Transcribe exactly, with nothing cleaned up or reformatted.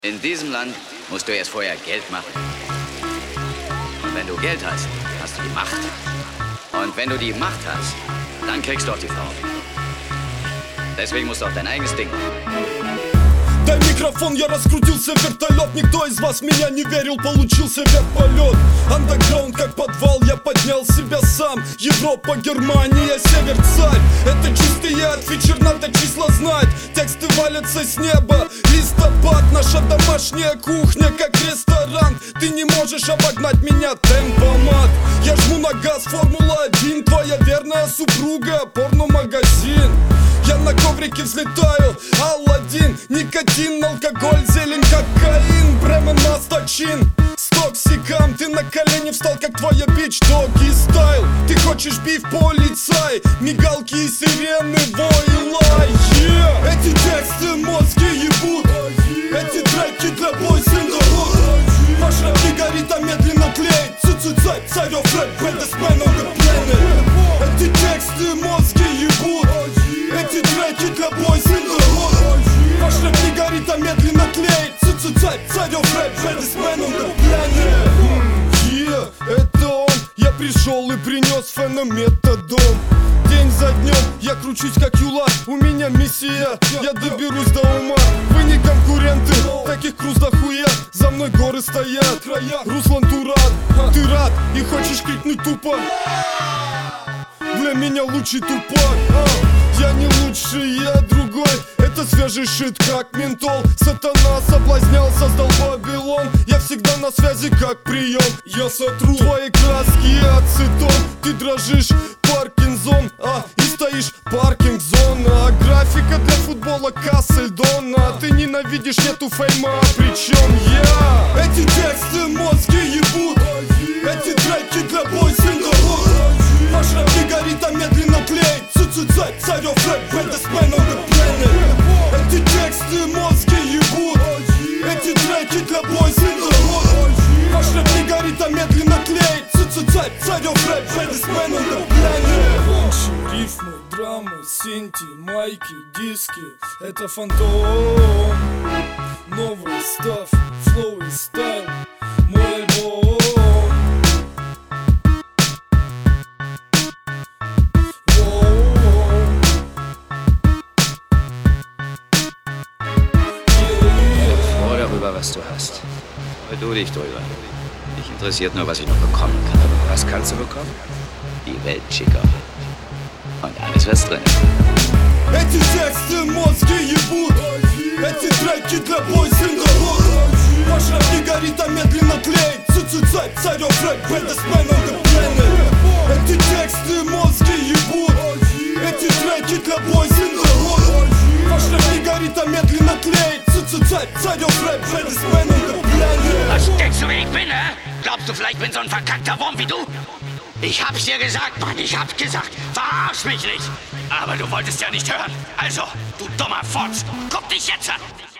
In diesem Land musst du erst vorher Geld machen. Und wenn du Geld hast, hast du die Macht. Und wenn du die Macht hast, dann kriegst du auch die Frau. Deswegen musst du auch dein eigenes Ding machen. Дай микрофон, я раскрутился вертолет. Никто из вас меня не верил, получился вертолет. Андеграунд как подвал, я поднял себя сам. Европа, Германия, север, царь. Это чистый яд, вечер надо числа знать. Тексты валятся с неба, листопад. Наша домашняя кухня, как ресторан. Ты не можешь обогнать меня, темпомат. Я жму на газ, Формула один. Твоя верная супруга, порно-магазин. Я на коврике взлетаю, Аладдин. Никотин, алкоголь, зелень, кокаин. Бремен, Мастачин, с токсиком. Ты на колени встал, как твоя бич, доги стайл. Ты хочешь биф, полицай. Мигалки и сирены, вой, лай, yeah. Эти тексты мозги ебут. Эти треки для бойс in the hood. Ваш рэп не горит, а медленно тлеет. Цу-цу-цай, царев рэп, baddest man on the planet. Эти тексты мозги ебут. Эти треки для бойс in the hood. Ваш рэп не горит, а медленно тлеет. Цу-цу-цай, царев рэп, baddest man on the planet. Yeah, это он. Я пришел и принес фенометадон. День за днем я кручусь как юла. У меня миссия, я доберусь до ума. Вы не конкуренты, таких круз дохуя. За мной горы стоят, Руслан Турат. Ты рад и хочешь крикнуть тупо. Для меня лучший Тупак, а, я не лучший, я другой. Это свежий шит, как ментол. Сатана соблазнял, создал Вавилон. Я всегда на связи, как прием. Я сотру твои краски, ацетон. Ты дрожишь, Паркинсон, а, и стоишь, паркинг-зона. А графика для футбола Кассельдона. Ты ненавидишь, нету фейма, причем я. Эти тексты мозги ебут. Эти треки для бойс in the hood. Ваш рэп не горит, а медленно тлеет. Цу-цу-цай, царев рэп, baddest man on the planet. Эти тексты мозги ебут. Эти треки для бойс in the hood. Ваш рэп не горит, а медленно тлеет. Цу-цу-цай, царев рэп, baddest man on the planet. Раньше рифмы, драмы, синти, майки, диски. Это фантом. Новый став, флоу и стайл. Мой альбом. Was du hast. Freu du dich drüber. Mich interessiert nur, was ich noch bekommen kann. Aber was kannst du bekommen? Die Welt, Chico. Und alles, was drin ist. Эти тексты мозги ебут. Эти треки для бойс in the hood. Ваш рэп не горит, а медленно тлеет. Цу-цу-цай, царев рэп, baddest man on the planet. Эти тексты мозги ебут. Эти треки для бойс in the hood. Ваш рэп не горит, а медленно тлеет. Царь, царев рэп, baddest man on the planet. Was denkst du, wer ich bin, hä? Glaubst du, vielleicht bin so ein verkackter Wurm wie du? Ich hab's dir gesagt, Mann, ich hab's gesagt. Verarsch mich nicht. Aber du wolltest ja nicht hören. Also, du dummer Fotz, guck dich jetzt an.